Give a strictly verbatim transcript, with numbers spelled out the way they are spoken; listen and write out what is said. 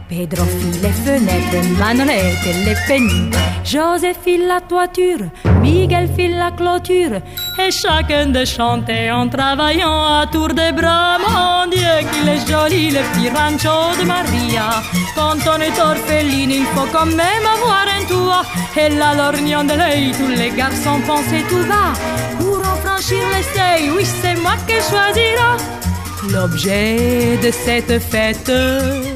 Pedro fit les fenêtres, Manolette les peignes, Joseph fit la toiture, Miguel fit la clôture, et chacun de chanter en travaillant à tour de bras. Mon Dieu, qu'il est joli le petit rancho de Maria. Quand on est orpheline, il faut quand même avoir un toit. Et la lorgnon de l'œil, tous les garçons pensaient tout bas. Pour en franchir les seuils, oui, c'est moi qui choisira l'objet de cette fête.